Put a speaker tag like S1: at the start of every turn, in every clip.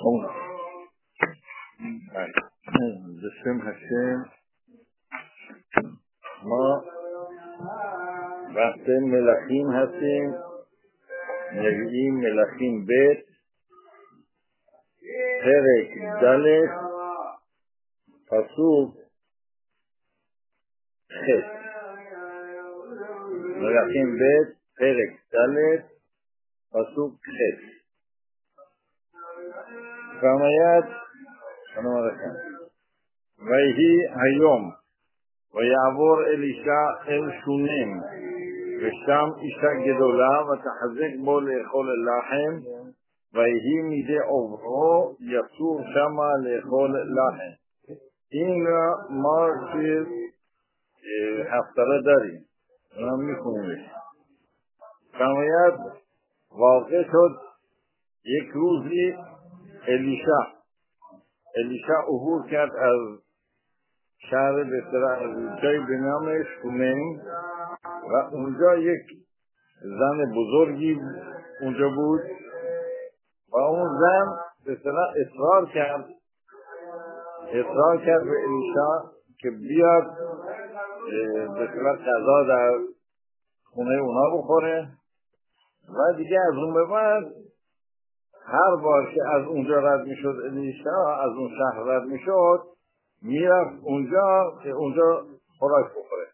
S1: בשם השם ما وقت ملכים هستیم. نبییم ملכים بית פרק ד' פסוק ח'. מלכים בית פרק ד' פסוק ח'. فرماید ויהי היום ויעבור אלישע אל שונם ושם אישה גדולה ותחזק בו לאכול לחם ויהי מדי עוברו יצור שמה לאכול לחם. این را ما توی هفتره داریم، اونم میخونیم. فرماید واقع شد یک روزی الیشع عبور کرد از شهر از جای به نام شونم و اونجا یک زن بزرگی اونجا بود و اون زن اصرار کرد به الیشع که بیاد به غذا در خونه اونا بخوره و دیگه از اون به بعد هر بار که از اونجا رد میشد الیشع از اون شهر رد میشد میرفت اونجا که اونجا خوراک بخوره.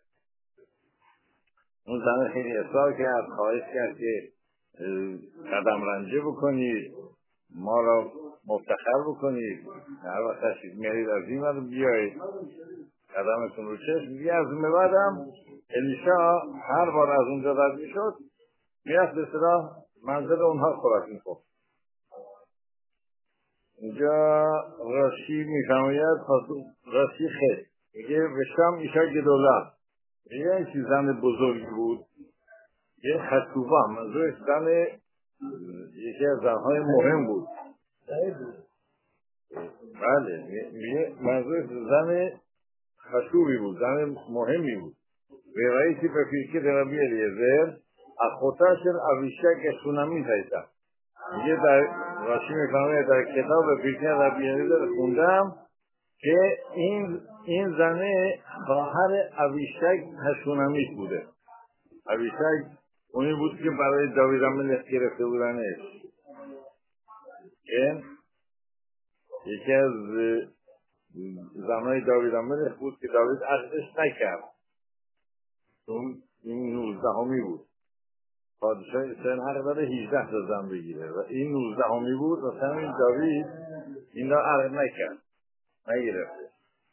S1: اون زن خیلی اصرار کرد، خواهش کرد که قدم رنجه بکنید، ما را مفتخر بکنید، هر وقت تشریف میارید از این رو بیایید قدمتون رو چشم. دیگه از اون بعدم الیشع هر بار از اونجا رد میشد میرفت به اصطلاح منزل اونها خوراک میخورد. اینجا راشی میفرماید راشی خیلی میگه وشم ایشا گدولا، یه چیز زن بزرگی بود، یه خطوبه، منظورش زن یکی از زنهای مهم بود. بله منظورش زن خطوبی بود، زن مهمی بود. به رئیسی به پیشکه ربی الیعزر اخوتا شد اویشک شونمی زیده. میگه در راشی میفرماید در کتاب پیشکه ربی الیعزر خوندم که این زنه خواهر اویشک هشونمیش بوده. اویشک اونی بود که برای داوید الملک گرفته بودنش، که یکی از زنهای داوید الملک بود که داوید عقدش نکرد. این 19 بود. پادشاه اسرائیل حق داره 18 تا زن بگیره و این 19 بود و همین داوید این را عقد نگرفته.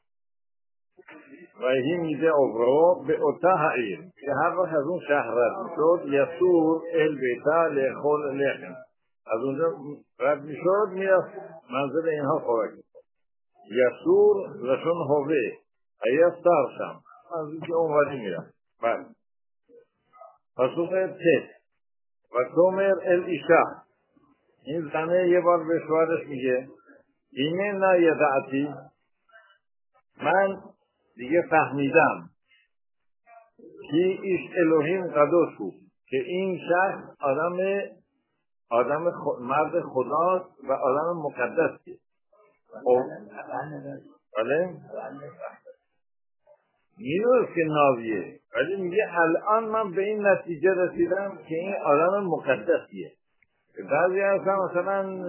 S1: و هی میده عبرو به اتاها عیر که هر وقت از اون شهر رد میشد یسور ال بیتا لخول لخم، از اونجا رد میشد میرفت منزل اینها خوراک میخورد. یسور لشون هوه ایه سارشم از اینکه اونوری میرفت. بله پسوق ته و تومر ال ایشا، این زنه یه بار به شوهرش میگه اینه نه یدعتی، من دیگه فهمیدم که ایش الوهیم قدوس بود، که این شخص مرد خداست و آدم مقدسیه. بله میدونست که ناویه، ولی میگه الان من به این نتیجه رسیدم که این آدم مقدسیه. بعضی هستن مثلا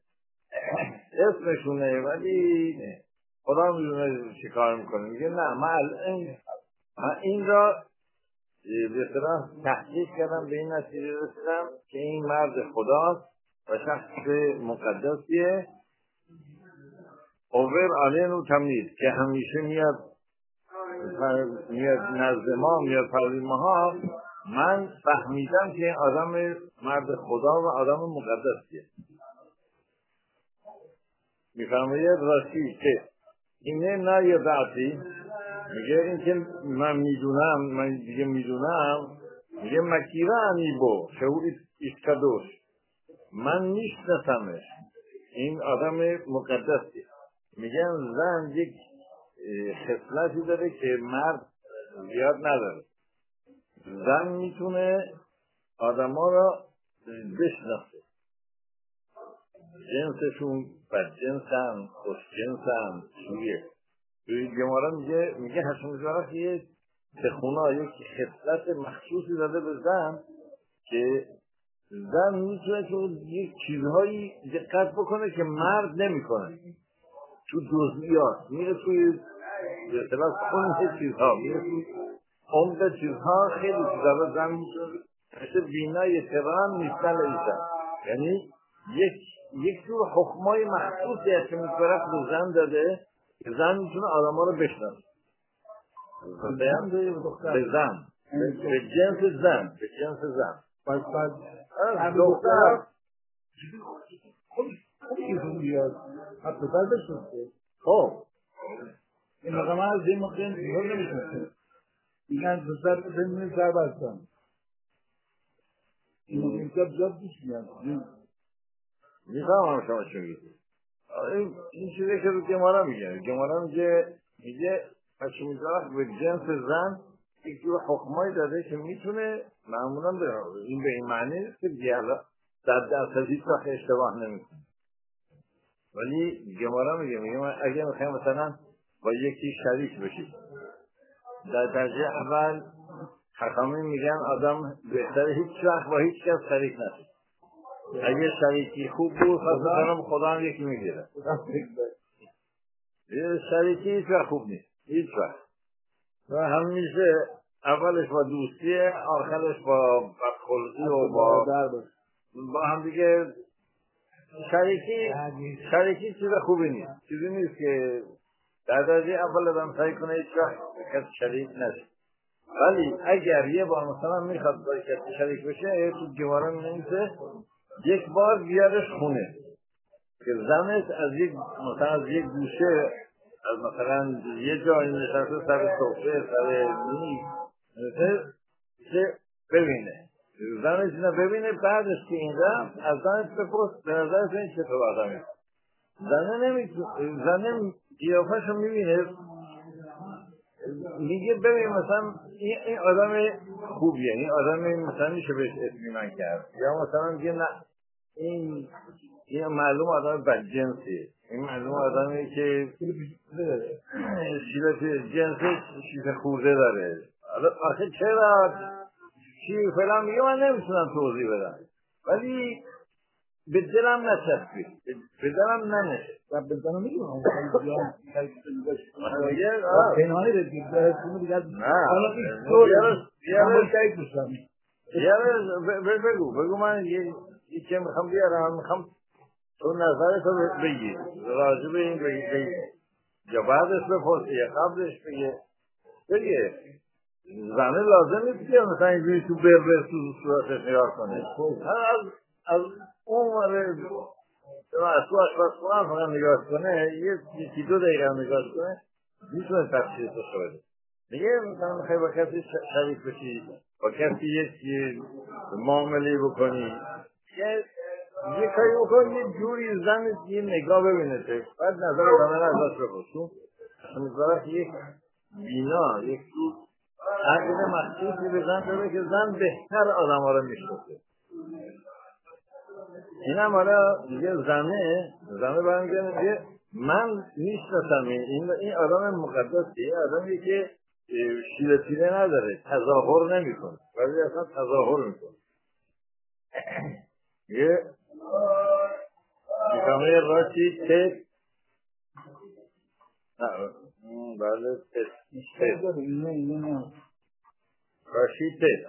S1: اسمشونه ولی خدا میدونه چی کار میکنه. میگه نه من این را به اصطلاح تحقیق کردم، به این نتیجه رسیدم که این مرد خداست و شخص مقدسیه. اوور علینو تمیز که همیشه میاد نزد ما، میاد پروین ماها. من فهمیدم که این آدم مرد خدا و آدم مقدسیه. میفرماید راستی که اینه نه یدعتی، میگه این که من میدونم میگه مکیرانی بو شو ایشکدوش، من میشناسمش، این آدم مقدسیه. میگن زن یک خصلتی داره که مرد زیاد نداره. زن میتونه آدم ها را بشناسه. جنسشون بدجنسن، خوشجنسن، چیه؟ توی گمارا میگه هشم زرق یه تخونا یک خصلت مخصوصی داده به زن که زن میتونه که یک چیزهایی دقت بکنه که مرد نمیکنه. تو جزئیات میره توی به اصطلاح کل چیزها، میره توی عمق چیزها، خیلی چیزها رو زن میتونه مثل بینای تران نیستن ایشن. یعنی یک جور حکمای مخصوصی هست که میتونه به زن داده که زن میتونه آدم ها رو بشناسه. به زن، به جنس زن، به جنس زن.
S2: بعد دختر خودشون بیاد حتی بر بشنسه.
S1: خب
S2: این مقام از این مقام بیاد نمیشنسه. میگن دوستر بمینه سر بستن. این مقام جاب پیش میاد.
S1: میفهمم شما چی میگید. این چیزی که رو گمارا میگه هشم زرق به جنس زن یک جور حکمایی داده که میتونه معمولا این به این معنی نیست که دیالا 100% هیچ وقت اشتباه نمیکنه. ولی گمارا میگه اگه میخوایم مثلا با یکی شریک بشید، در درجه اول حکامی میگن آدم بهتره هیچ وقت با هیچ کس شریک نشه. اگه شریکی خوب بود خدا هم یکی میگیره. شریکی هیچ وقت خوب نیست، هیچ وقت. و همیشه اولش با دوستیه، آخرش با بدخلقی و با هم دیگه. شریکی چیز خوبی نیست، چیزی نیست که در درجه اول آدم سعی کنه هیچ وقت کسی شریک نشه. ولی اگر یه بار مثلا میخواد با کسی شریک بشه، تو گوارا مینویسه یک بار بیارش خونه که زنش از یک گوشه، از مثلا یه جایی نشسته سر سفره، سر میز ببینه، زنش اینو ببینه. بعدش که این رفت از زنش بپرس به نظرت این چطور آدمی؟ زنه قیافه‌شو میبینه، میگه ببین مثلا این آدم خوبیه، این آدم مثلا میشه بهش اطمینان کرد. یا مثلا میگه نه این معلوم آدم بدجنسیه، این معلوم آدمی که جنسش چیز خورده داره. آخه چرا چی فلان میگه من نمیتونم توضیح بدم، ولی به دلم نچسبید، به دلم ننشد.
S2: و به دلم میگم پنهانی رسید برسونه دیگر حالا این طور
S1: بگو من که میخوام بیارم، میخوام تو نظرتو بگی راجع به این بگی یا بعدش بپرسی یا قبلش بگه. زنه لازم نیست که مثلا اینجوری تو بربر تو صورتش نگاه کنه. از اون وره از تو آشپزخونه فقط نگاه کنه، یکی 2 دقیقه نگاه کنه، میتونه تفسیر داشته باشه. میگه مثلا میخوای با کسی شریک بشی، با کسی یک معامله بکنی، یه کاری بکن یه جوری زن یه نگاه ببینه که بعد نظر زنه رو ازش بپرسون. میذاره یک بینا، یک جور عقل مخصوصی به زن داره که زن بهتر آدم ها رو میشناسه. این هم حالا دیگه زنه برمیگرده میگه من میشناسم این آدم مقدسی، این آدمی که شیله پیله نداره، تظاهر نمیکنه، ولی اصلا تظاهر میکنه. یه میفهمه راشی تست بله تست راشی تست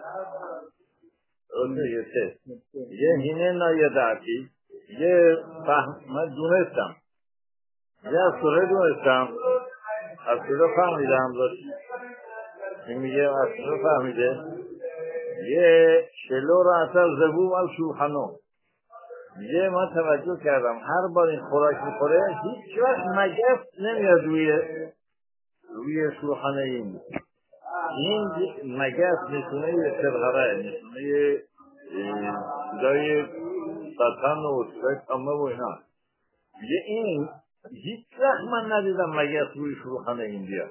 S1: یه تست یه هینه نایدعتی یه من دونستم، یه از سوره دونستم، از سوره فهمیدم داشت این میگه از سوره فهمیده یه شلو را اثر زبوم al شوخنو. میگه من توجه کردم هر بار این خوراک میخوره هیچ وقت مگس نمیاد روی شوخنه این مگس نشونه سرغره، نشونه صدای سطن و صدای تمه و اینا. میگه این هیچ وقت من ندیدم مگس روی شوخنه این بیاد.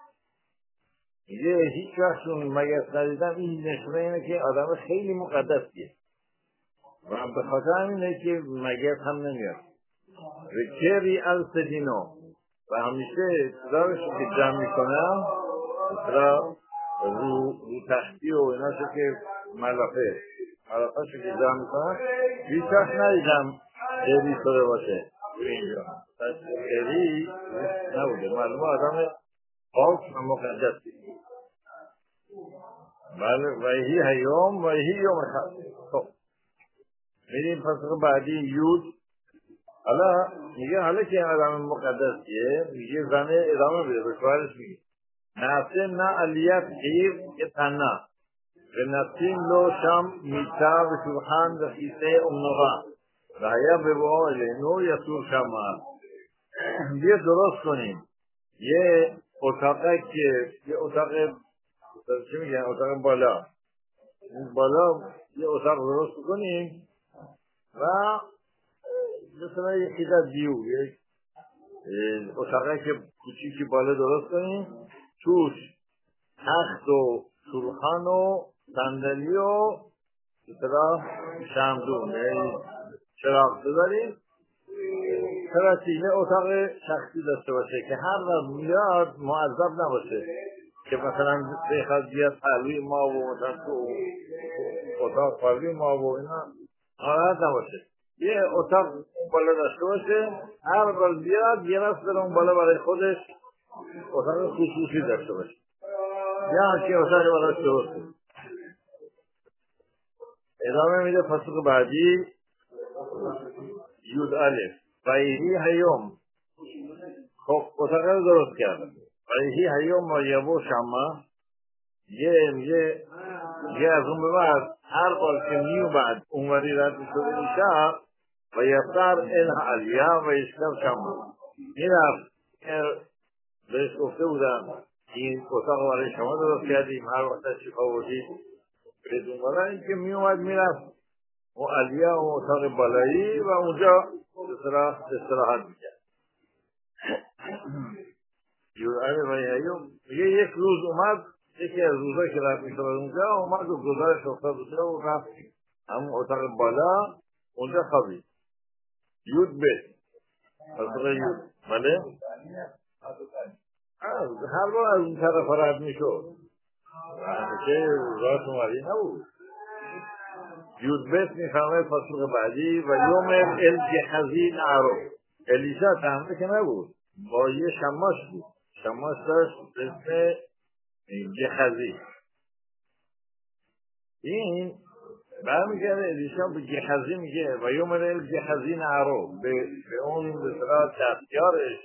S1: میگه هیچ وقت چون مگس ندیدم، این نشونه اینه که آدم خیلی مقدسیه. و به خاطر همینه که مگس هم نمیاد و کری از سدینو و همیشه صدارش که جمع میکنم مثلا رو تختی و ایناشو که ملافه شو که جمع میکنم هیچ وقت ندیدم کری شده باشه اینجا پس کری نبوده معلومه آدم پاک و مقدسی. بله وحی هیوم وحی یوم خب خب میریم پس بعدی یود. حالا که آدم مقدسیه میگه زنه ادامه بده به شوهرش میگه نفسه نه علیت غیر که تنه و نفسیم لو شم میتا و شوحان و خیسه امنوغا و هیا به با الینو یسور شما بیا درست کنیم یه اتاقه که یه اتاق چی میگن اتاق بالا یه اتاق درست کنیم و مثلا یه خیزت دیو یک اتاقه که کوچیکی بالا درست کنیم توش تخت و شولخان و صندلی و مثلا شمدون چراغ بذاریم یه اتاق شخصی داشته باشه که هر وقت میاد معذب نباشه که مثلا بخواد بیاد پروی ما و مثلا تو اتاق پروی ما و اینا ناراحت نباشه. یه اتاق اون بالا داشته باشه هر بار بیاد یه راست بره اون بالا برای خودش اتاق خصوصی داشته باشه یا که اتاق بالا درست کنه. ادامه میده پاسخ بعدی یود الف ویهی هیوم. خب اتاق رو درست کرد ویهی هیوم و یبو شما یه از اون به بعد هر بار که میومد اونوری رد میشد این شهر و یفتر این علیا و یشکر شما میرفت بهش گفته بودن این اتاق برای شما درست کردیم هر وقت شفا بودید بدون بالا این که میومد میرفت و علیا و اتاق بالایی و اونجا استراحت میکرد. یه یک روز اومد یکی از روزایی که رفت میشد اونجا اومد و گزارش افتاد اونجا و رفت همون اتاق بالا اونجا خوابید. یود به اتاق یود بله هر بار از اون طرف رد میشد همیشه رات اومدی نبود. یود بیت میفهمه پاسخ بعدی و یوم الجحزی نعرو الیشا تحمه که نبود با یه شماش بود شماش داشت اسم جحزی این برمیگرده الیشا به جحزی میگه و یوم الجحزی نعرو به اون به صلاح دستیارش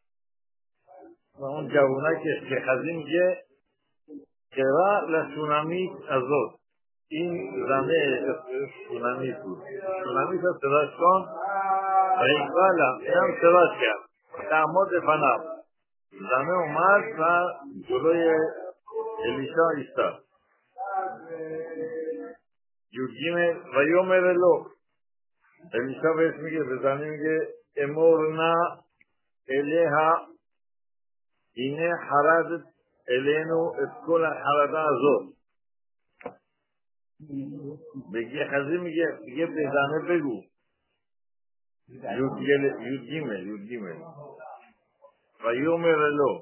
S1: و اون جوونکش جحزی میگه کرا لسونامیت ازود این زنه سونامیت بود سونامیت رو صداش کن و این قالا این هم صداش کرد تعمد فناب زنه اومد و جلوی الیشا ایستاد. یوگیمه و یومه ولو الیشا بهش میگه به زنه میگه امورنا الیها اینه حرد الینو اسکول حرده ازود بگی خزی میگه به زنه بگو یودگیمه و یومه ولو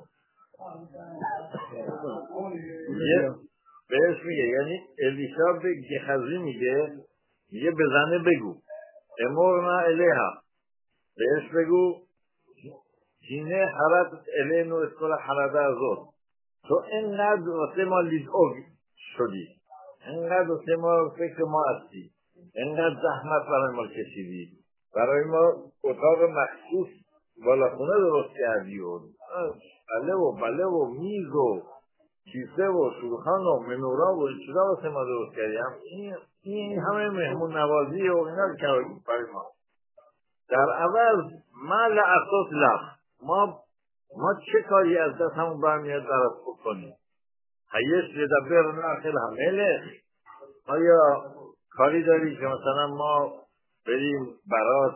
S1: بهش میگه یعنی الیشا به گخزی میگه به زنه بگو امورنا الیها بهش بگو جینه حرد الینو اسکول حرده ازود تو اینقدر واسه ما لیدعوگ شدی اینقدر واسه ما فکر ما هستی اینقدر زحمت برای ما کشیدی برای ما اتاق مخصوص بالا خونه درست کردی و بله و میز و کیسه و شورخان و منورا و این چیزا واسه ما درست کردی این همه مهمون نوازی و اینا کردی برای ما در عوض ما لعصات لخ ما چه کاری از دست همون برمیاد برات بکنیم حیث لدبر ناخل همه آیا کاری داری که مثلا ما بریم برات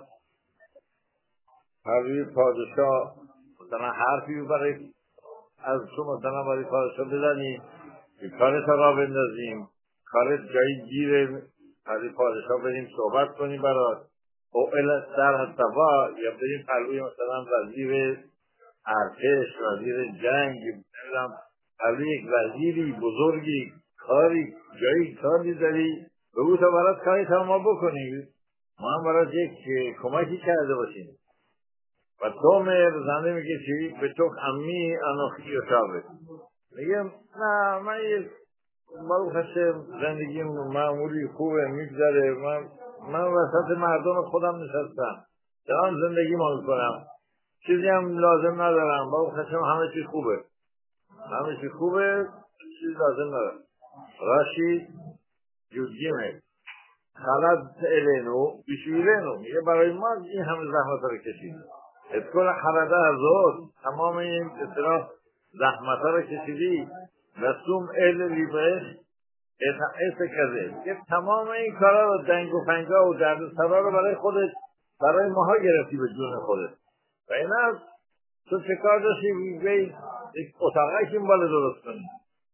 S1: پروی پادشاه مثلا حرفی برای از تو مثلا برای پادشاه بزنیم کارت را بندازیم کارت جایی گیر از این پادشاه بریم صحبت کنیم برات او در هستفا یا بریم پلوی مثلا وزیر ارتش، وزیر جنگ، نمیدونم پلوی یک وزیری بزرگی کاری جایی کاری داری بگو تا برات کاری تا ما بکنیم، ما هم برات یک کمکی کرده باشیم. و تومر زنده میگه چی؟ به تو امی اناخی و شابه میگه نه من یه باید خشم زندگیم معمولی خوبه میگذره، من وسط مردم خودم نشستم دارم زندگی ما میکنم، چیزی هم لازم ندارم، باید خشم همه چی خوبه، همه چی خوبه، چیزی لازم ندارم. راشی جوجیمه خلط الینو بیشویلینو میگه برای ما این همه زحمت رو کشید، اتکل خلطه ازاد تمام این اصطلاح زحمت رو کشیدی رسوم لیبش ایسه کده که تمام این کارا رو دنگ و فنگا و درد سرا رو برای خودت برای ماها گرفتی به جون خودت و این از تو چه کار داشتی بگی یک اتاقه که این بالا درست کنی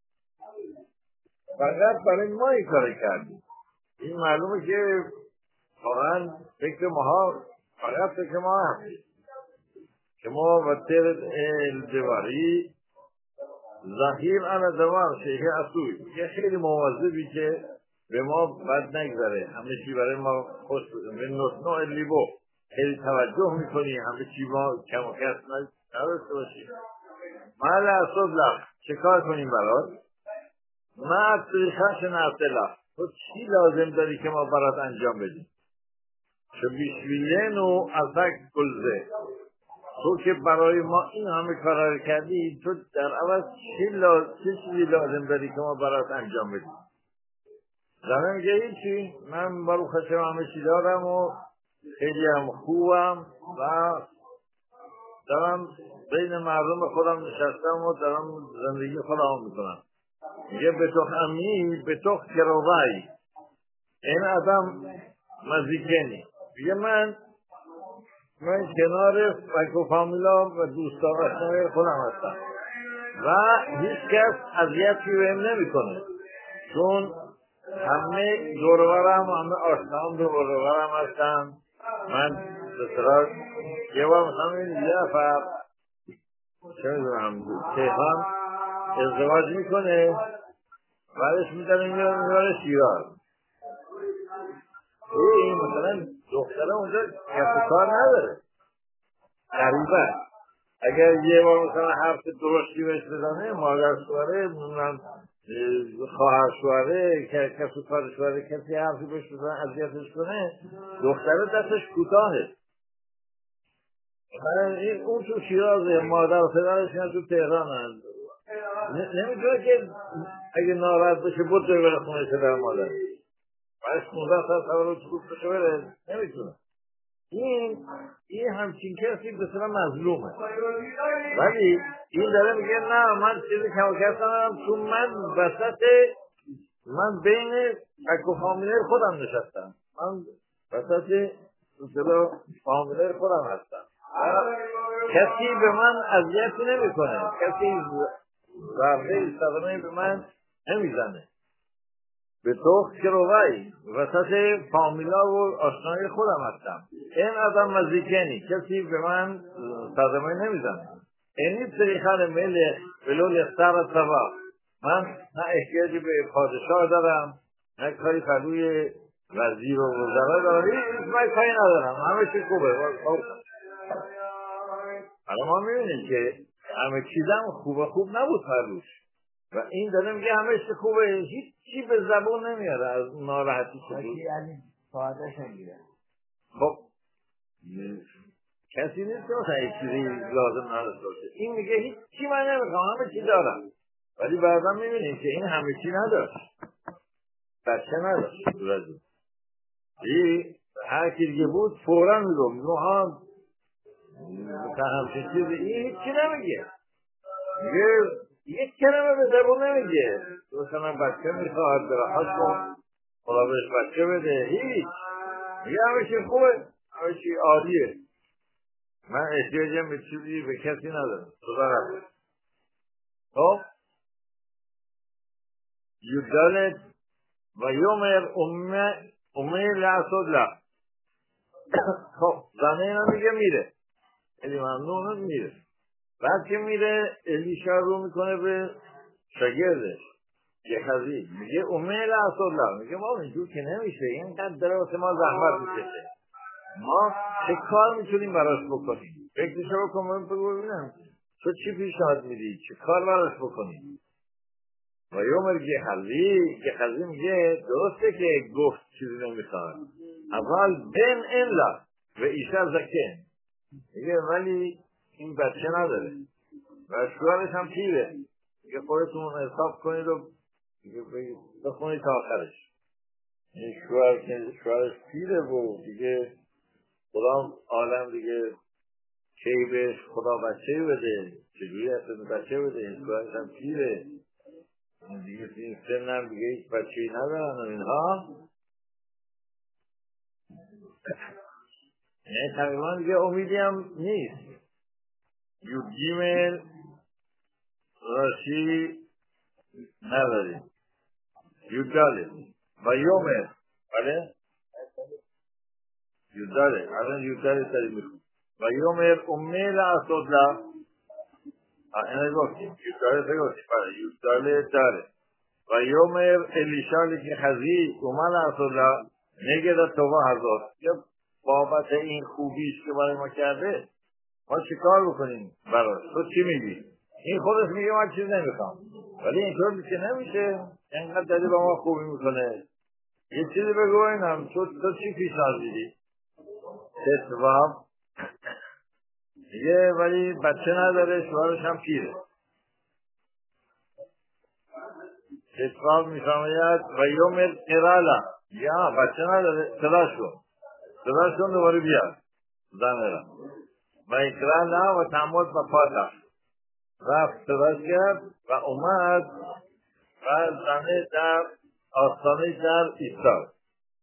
S1: فقط برای ما این کار کردی. این معلومه که واقعا فکر ماها فقط فکر ما هستی که ما و تیر الجواری ظهیر انا دوام شیخ اصوی یه خیلی مواظبی که به ما بد نگذره، همه چی برای ما خوش به نوع لیبو خیلی توجه میکنی، همه چی ما کم و کس نداشته باشیم. محل اصول لخ چه کار کنیم برات؟ ما طریقش نفت لخ تو چی لازم داری که ما برات انجام بدیم؟ چه بیشویین و ازک گلزه تو که برای ما این همه کارا کردی، تو در عوض چه چیزی لازم داری که ما برات انجام بدیم؟ زنه میگه هیچی، من برو خشم همه چی دارم و خیلی هم خوبم و دارم بین مردم خودم نشستم و دارم زندگی خودم میکنم. میگه به تو امی به تو کروای این آدم مزیکنی، میگه من کنار فک و فامیلا و دوستا و آشنای خودم هستم و هیچ کس اذیتی بهم نمیکنه چون همه دورورم همه آشنام دورورم هستن. من بسرار یه بار مثلا یه نفر چه میدونم تهران ازدواج میکنه بعدش میدن میبره شیراز، این مثلا دختره اونجا کسی کار نداره قریبه، اگر یه بار مثلا حرف درستی بهش بزنه مادر شوهره خواهر شوهره کسی کار شوهره کسی حرفی بهش بزنه اذیتش کنه دختره دستش کوتاهه. اون تو شیرازه مادر و پدرش تو تهران هست نمیتونه که اگه ناراحت بشه بود بره خونه پدر مادر بعدش 15 سال تولد خوب بشه بره نمیتونه. این همچین کسی بسیار مظلومه ولی این داره میگه نه من چیزی کم و کس ندارم چون من بین فک و فامیلر خودم نشستم، من وسط فامیلر خودم هستم کسی به من اذیتی نمیکنه، کسی ضربه صدمه به من نمیزنه. به تو کروای وسط فامیلا و آشنای خودم هستم این آدم مزیکنی کسی به من صدمه نمیزنه. اینی طریقه ملک ولو لختر سوا من نه احتیاجی به پادشاه دارم نه کاری پلوی وزیر و وزرا دارم، من کاری ندارم، همه چی خوبه. حالا ما میبینیم که همه چیزم خوب نبود پلوش و این داره میگه همه چی خوبه، هیچی به زبون نمیاره از ناراحتی که بود.
S2: یعنی فایدهش نمیگیره.
S1: خب کسی نیست که مثلا یک چیزی لازم نداشته باشه، این میگه هیچی من نمیخوام همه چی دارم، ولی بعدا میبینیم که این همه چی نداشت، بچه نداشت رجوع. این هر کی دیگه بود فورا میگم نوحان مثلا همچین چیزی این هیچی نمیگه، یک کلمه به زبون نمیگه مثلا بچه میخواد براحت کن خدا بهش بچه بده، هیچ میگه همه چی خوبه همه چی عالیه، من احتیاجم به چیزی به کسی ندارم خدا رفت. خب یودالت و یومر اومه لعصد لا. خب زنه اینا میگه میره، خیلی ممنون میره. بعد که میره الیشا رو میکنه به شاگردش گهزی، میگه اومه لعصد لا. میگه ما اینجور که نمیشه، اینقدر داره واسه ما زحمت میکشه، ما چه کار میتونیم براش بکنیم؟ فکرشو بکن، من بگو ببینم تو چی پیشنهاد میدی، چه کار براش بکنیم؟ و یومر گهزی میگه درسته که گفت چیزی نمیخواد، اول بن الا و ایشا زکن، میگه ولی این بچه نداره و شوهرش هم پیره، میگه خودتون حساب کنید و بخونید تا آخرش. این شوهرش پیره و دیگه خدا عالم دیگه کی بهش خدا بچه بده، چجوری اصلا بچه بده، این شوهرش هم پیره دیگه، این سن هم دیگه هیچ بچه‌ای ندارن و اینها، یعنی تقریبا دیگه امیدی هم نیست. یوگیمل راشی نداریم، یوداله و یومر، بله یوداله، الان یوداله سری میخون و یومر امیل اصدلا، اینه گفتیم یوداله سگوستیم، بله یوداله داره و یومر الیشا که خزی اومل اصدلا نگه توبه هزار، یا بابت این خوبیش که برای ما کرده ما چی کار بکنیم براش؟ تو چی میگی؟ این خودش میگه من چیز نمیخوام، ولی اینطور که نمیشه، اینقدر داری با ما خوبی میکنه، یه چیزی بگو اینم تو چی پیشنهاد میدی؟ ستواب میگه ولی بچه نداره، شوهرش هم پیره. ستواب میفرماید و یوم ارالا، یا بچه نداره، صداش کن دوباره بیاد زنه را و اکرالا و تعمد و پاتا، رفت صداش کرد و اومد و زنه در آستانه در ایستاد.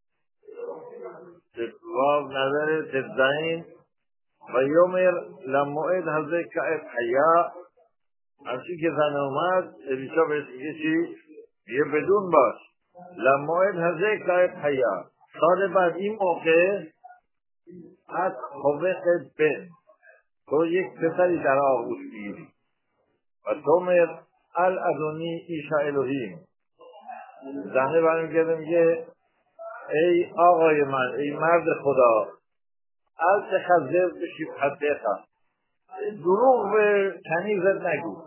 S1: ستواب نداره تدزین و یومر لموعد هزه کعب حیا، همچین که زن اومد الیشا بهش میگه چی؟ یه بدون باش لموعد هزه کعب حیا، سال بعد این موقع از خوبق بن تو یک پسری در آغوش بگیری و تومر الادونی ایشا الهیم، زنه برمیگرده میگه ای آقای من، ای مرد خدا، تخذب بشیب حدیقا، دروغ به کنیزت نگو،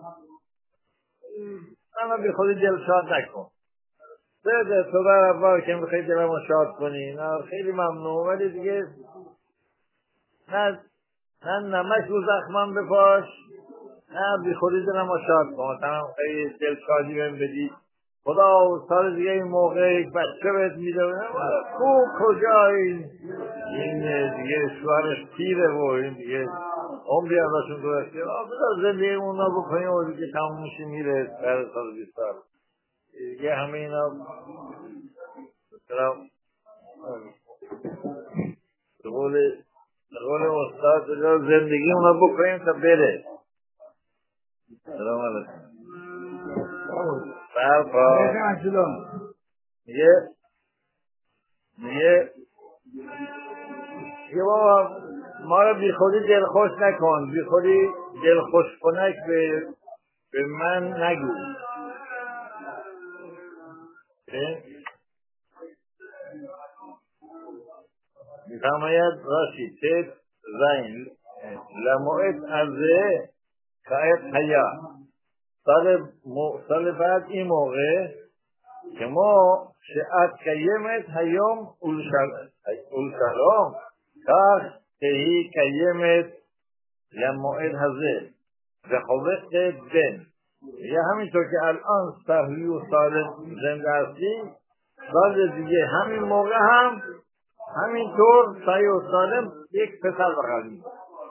S1: منو بی خودی دل شاد نکن، بده تو بر اول که میخوایی دلمو شاد کنی، نه خیلی ممنون، ولی دیگه نه نمک رو زخمم بپاش، نه بی خودی دلمو شاد کن، مثلا خیلی دل شادی بهم بدی، خدا سال دیگه این موقع یک بچه بهت میده، خوب کجا این دیگه شوهرش پیره و این دیگه عمری ازشون گذشته، بذار زندگی اونا بکنیم و دیگه تموم میشه میره در سال 20 سال دیگه همه اینا به قول استاد زندگی اونا بکنیم تا بره. سلام علیکم. برپا میگه بابا ما رو بی خودی دلخوش نکن، بی خودی دلخوش کنک به من نگو. میفرماید راشی تیت زین لموعد ازه کائد حیا، سال بعد این موقع که ما شاید قیمت هیوم اولشلام کاخ تهی قیمت لموعد هزه و خوبت بن، یه همینطور که الان صحیح و سالم زنده هستیم، سال دیگه همین موقع هم همینطور صحیح و سالم یک پسر بغل میده.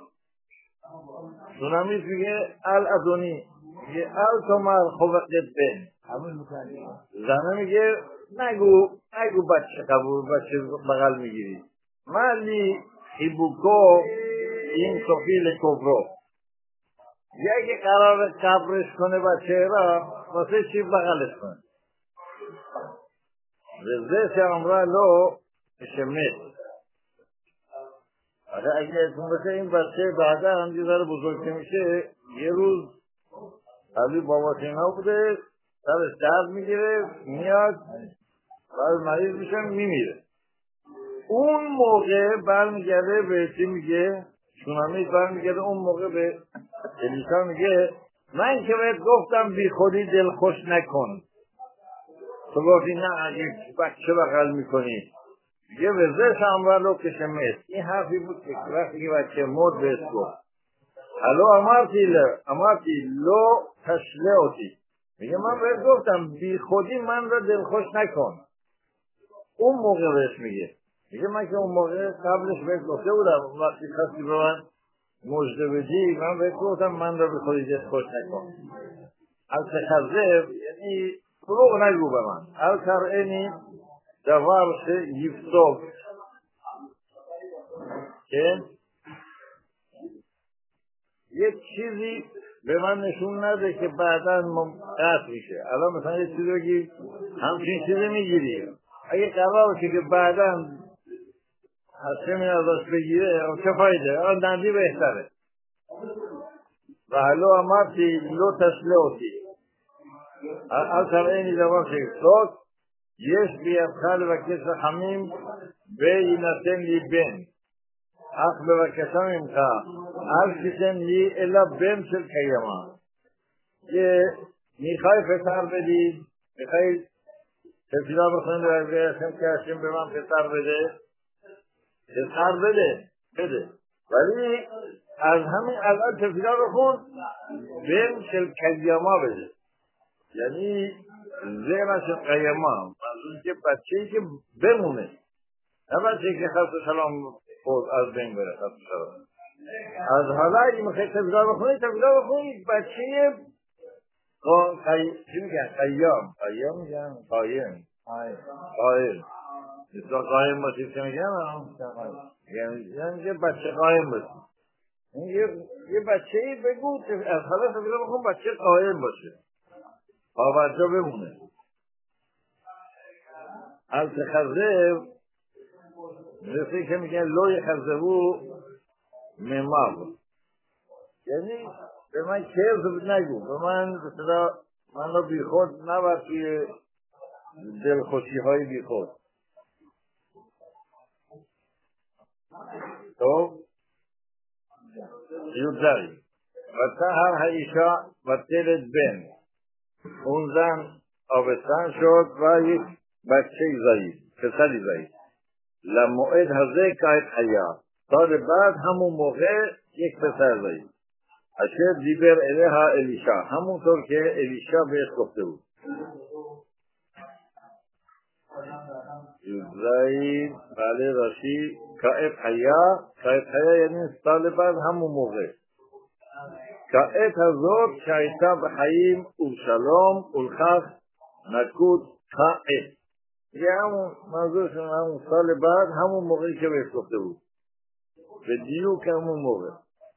S1: سونامیز میگه الادونی، میگه تومر خوبت بن، زنه میگه نگو بچه بغل میگیری، مالی ایبوکو این سفیل کبرو، یکی قرار قبرش کنه بچه را واسه چی بغلش کنه. رزه امرا لو شمت اگه اتون بشه این بچه بعدا هم دیداره بزرگ که میشه یه روز علی بابا سینا بوده سرش درد میگیره میاد بعد مریض میشه میمیره اون موقع برمیگرده به چی میگه شونامیز برمیگرده اون موقع به الیشا میگه من که بهت گفتم بی خودی دل خوش نکن تو گفتی نه اگه بچه بغل میکنی میگه وزش امولو کشمت این حرفی بود که وقتی که بچه مرد بهت گفت حالا امارتی لو تشلعتی میگه من بهت گفتم بی خودی من را دلخوش نکن اون موقع بهش میگه من که اون موقع قبلش بهت گفته بودم وقتی خواستی به من مژده بدی من بهت گفتم من را بی خودی دلخوش نکن از تخذب یعنی دروغ نگو به من الکرعنی دوار یفسوک که یک چیزی به من نشون نده که بعدا قطع میشه الان مثلا یه چیزی بگی همچین چیزی میگیری اگه قرار باشه که بعدا هسته می ازش بگیره چه فایده الان دندی بهتره و حالا امارتی لو تسلوتی اصلا اینی دوام شکل יש בידך לבקש רחמים ויינתן לי בן אך בבקשה ממך אל תיתן לי אלא בן של קיימא מיכאל פטר בדי מיכאל תפילה בخونیم در اسم که هستیم به من پسر بده ولی از همین الان تفیلا بخون بن شل کیما بده یعنی ذهنش قیما منظور که بچه‌ای که بمونه نه بچه‌ای که خسته سلام خود از بین بره خسته سلام از حالا اگه میخوایی تفیلا بخونی بچه چی میگن قیام میگن قایم مثلا قایم باشید که میگن یعنی که بچه قایم باشید یه بچه‌ای بگو از حالا تفیلا بخون بچه قایم باشه آوجا بمونه از تخذب مثل که میگن لوی خذبو مماغ یعنی به من کذب نگو به من مثلا من رو بی خود نبر توی دلخوشی های بی خود تو یوزری و تا هر حیشا و تلت بن اون زن آبستن شد و یک بچه ضعیف پسری ضعیف لموعد هزه کایت حیا سال بعد همون موقع یک پسر ضعیف اشهر دیبر الیها الیشا همونطور که الیشا بهش گفته بود ضعیف بله راشی کایت حیا یعنی سال بعد همون موقع כעת הזאת שהייתה בחיים ובשלום ולכך נקוד כעת. זה המנזור של המוסר לבד, המון מורי כבש כותבו. בדיוק המון מורי.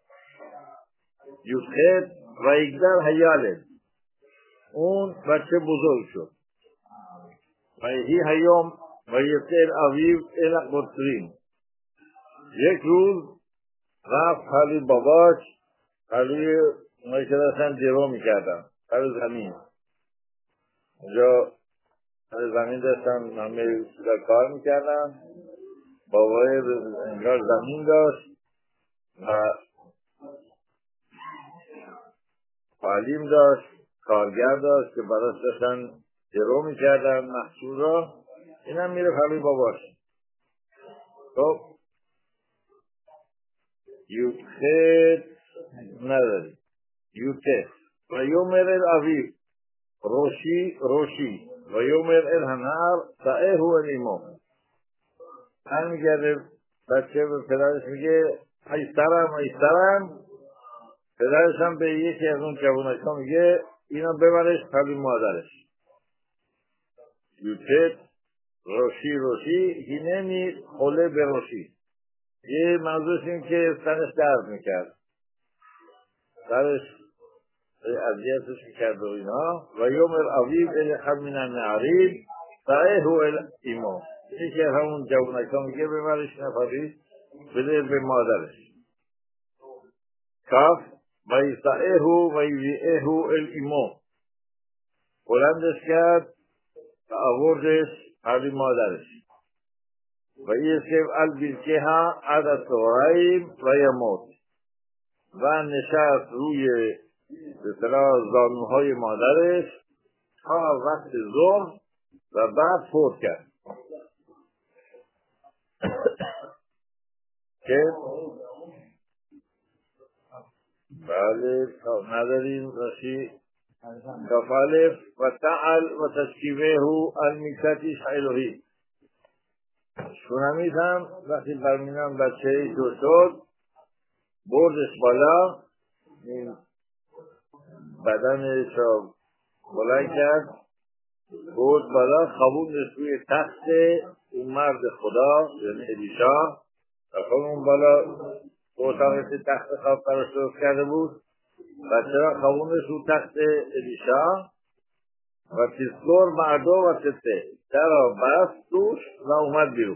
S1: י"ח ויגדל הילד. اون بچه بزرگ شد. ויהי היום ויצא אל אביו אל הקוצרים. یک روز رفت حالی باباش حالی اونایی که داشتن درو میکردن حالی زمین اونجا حالی زمین داشتن همه کار میکردن بابای انگار زمین داشت و تعلیم داشت کارگر داشت که براش داشتن درو میکردن محصول را این هم میره حالی باباش خب یوتخت نداری یوتخت و یومر الاویب روشی و یومر الهنار سعه هو الیمو هم میگرده بچه به پدرش میگه ایسترم پدرش هم به یکی از اون جوانشا میگه اینا ببرش پلی مادرش یوتخت روشی هیننی خوله به روشی یه موضوعش این که سرش درد میکرد سرش اذیتش میکرد و اینا و یوم الاویب الی خد من النعرین سعه هو الایمو یکی از همون جوانک ها میگه ببرش نفری بده به مادرش. کاف و ایسائهو و ایویهو الایمو، بلندش کرد و آوردش پلی مادرش. و یسکب البیلکه ها عد الصغرین و یموت، و نشست روی زانوهای مادرش تا وقت ظهر و بعد فوت کرد. که بله نداریم راشی کفالف و تعال و تشکیبه المیکتیش الهی. شونمید هم وقتی برمینم بچه دو شد بردش بالا، این بدنش را بلند کرد، برد بالا، خوابوندش روی تخت اون مرد خدا یعنی الیشا. و اون بالا اتاقش تخت خواب براش درست کرده بود. بچه را خوابوندش رو تخت الیشا و تیسکور مردو و سته در را بست توش و اومد بیرون.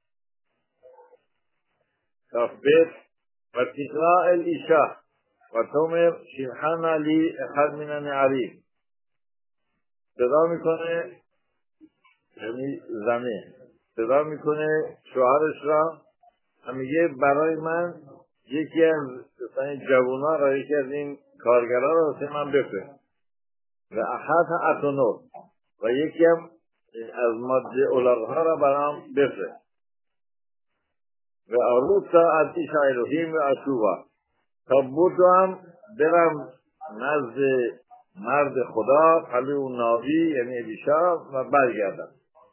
S1: کافبت و تقرا الیشا و تومر شیرحن علی احد من النعرین. صدا میکنه یعنی زنه صدا میکنه شوهرش را و میگه برای من یکی از جوونا را، یکی از این کارگرها را واسه من بفرست. و احد اتونور و یکی هم از ماده اولاغها را برام بفرست. و آروتا اتیش الهیم و اشوبا تا بودم برم نزد مرد خدا پلی اون ناوی یعنی الیشا و برگردم.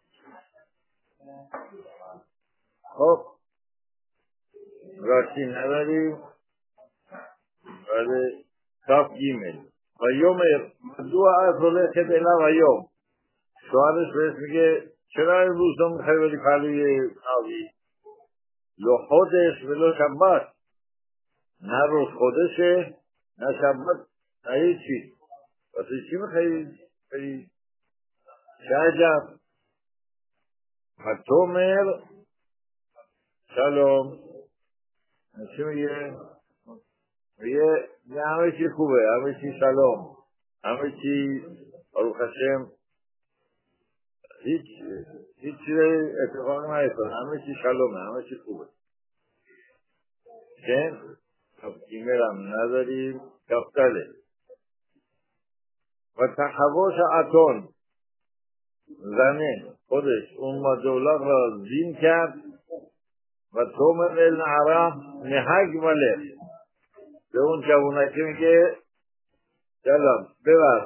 S1: خب راشی نداریم. ولی کاف گیمل و یومر دو ارزوله خد اله و یوم. شوهرش بهش میگه چرا امروز تو میخوای بری پلوی ناوی؟ لو خودش ولو شبت، نه روز خودشه نه شبت نه هیچی. واسه چی میخوای بری؟ چه عجب. و تومر سلام چی میگه؟ میگه همه چی خوبه، همه چی سلام، همه چی بروخ هشم، هیچ چیز اتفاق نیفتاد، همه چی شلومه، همه چی خوبه. که ایمیل هم نداریم. کفتله و تحواش اتون زنه خودش اون مادولاق را زین کرد و تومن النعرا نهگ ملک به اون جوونکی میگه جلال ببر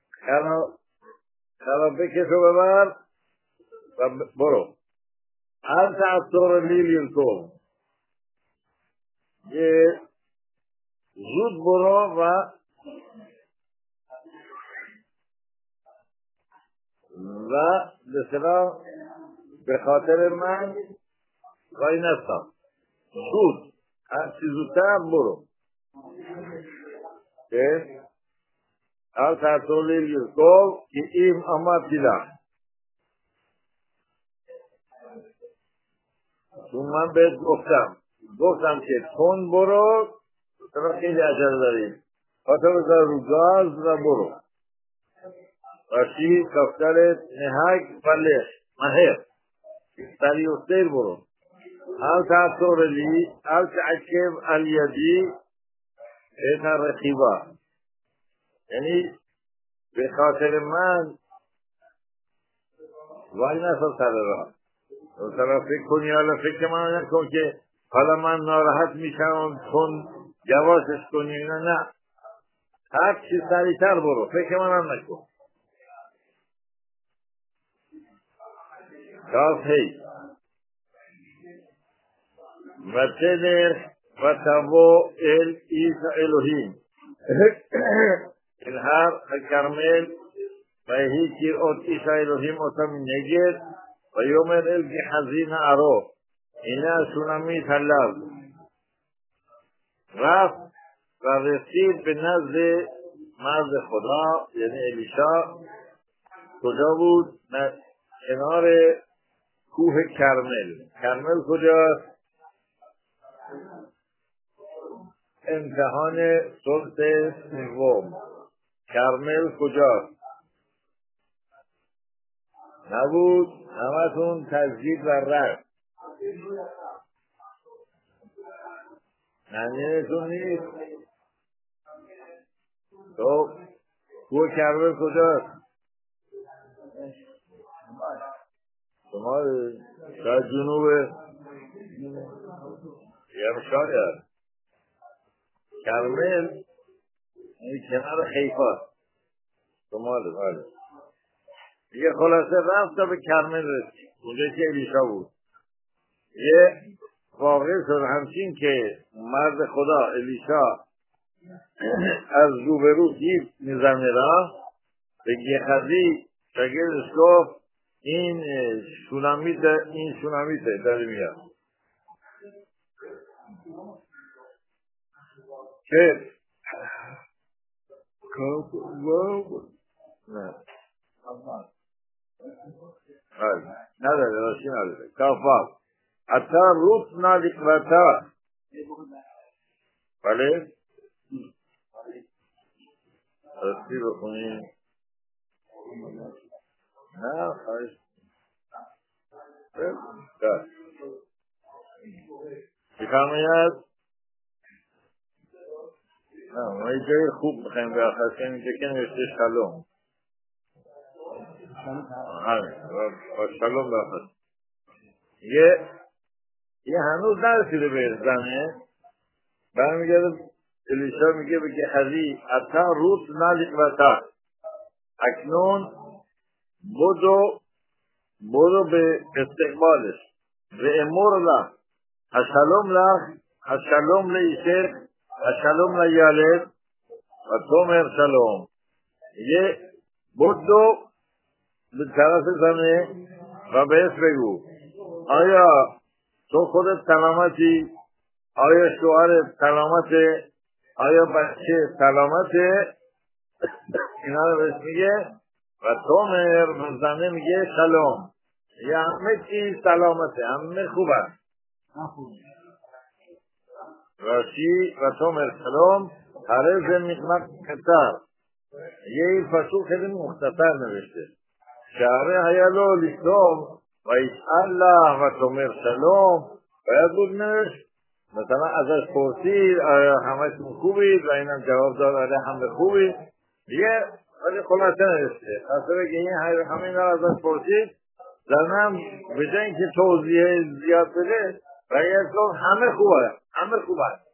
S1: خرا بکشو ببر و برو. هر تعطور لیلیل کن یه زود برو و بسیار به خاطر من وای نستا زود هر چی زودتر برو. که هر تعطور لیلیل کن که این آمد دیدم چون من بهت گفتم که تون برو، تو خیلی عجله داریم خاطر بذار رو گاز و برو. راشی کفترت نهک فلش مهر سری و سیر برو. هل تعطور لی هل تعکب الیدی ایتا رخیبا، یعنی به خاطر من وای نسا سر را سر فکر کنی. حالا فکر من نکن که حالا من ناراحت میشم چون جوازش کنی. نه هر چی سریعتر برو، فکر من هم نکن. کاف هی و تدر و تبو ال ایسا الوهیم الهر الكرمل و هیچی اوت ایسا الوهیم اوتا من نگیر و یومر الگی حزین عرو اینا سونمی تلال رفت و رسید به نزد مرد خدا یعنی الیشا. کجا بود؟ کنار کوه کرمل. کرمل کجاست؟ امتحان سلط سوم. کرمل کجاست؟ نبود. همتون تسدید و رفت. نمیدونتون نیست. تو کوه کرمل کجاست؟ شمال. شاید جنوبه. یه شاید کرمل این کنار خیفا شماله. بله. یه خلاصه رفت تا به کرمل رسید، اونجا که الیشا بود. یه واقع شد همچین که مرد خدا الیشا از روبرو دید میزنه را به گیخزی شگرش گفت این شونامیته داره میاد. که نه نداره راشی نداره کافا حتی روت نالیقوتا. بله راستی بخونیم. نه خواهش بفرماید. نه ما یه جای خوب بخوایم برخواست کنیم اینجا که نوشته شلوم. همین با شلوم برخواست. یه هنوز نرسیده به زنه. برمیگرده الیشا میگه به گهزی اتا روت نالیق و تا اکنون برو به استقبالش و امور له الشلوم لیشک الشلوم لیالد و تومر شلوم. یه برو به طرف زنه و بهش بگو آیا تو خودت سلامتی؟ آیا شوهرت سلامته؟ آیا بچه سلامته؟ اینا رو بهش میگه و تومر زنه میگه شلوم. یه همه چیز سلامته، همه خوبه. راشی و تومر شلوم هره زمینقمت کتر. یه این فصول خیلی مختصر نوشته. شهره هیالو لیستوم و ایشالله و تومر شلوم باید بود نوشت. مثلا ازش پرسید آیا همه‌تون خوبید و اینم جواب داد آره همه خوبید. دیگه ولی خلاصه نوشته. اصلا بگه این همه اینا ازش پرسید زنم به جای اینکه توضیح زیاد بده باید گفت همه خوبه، همه خوبه.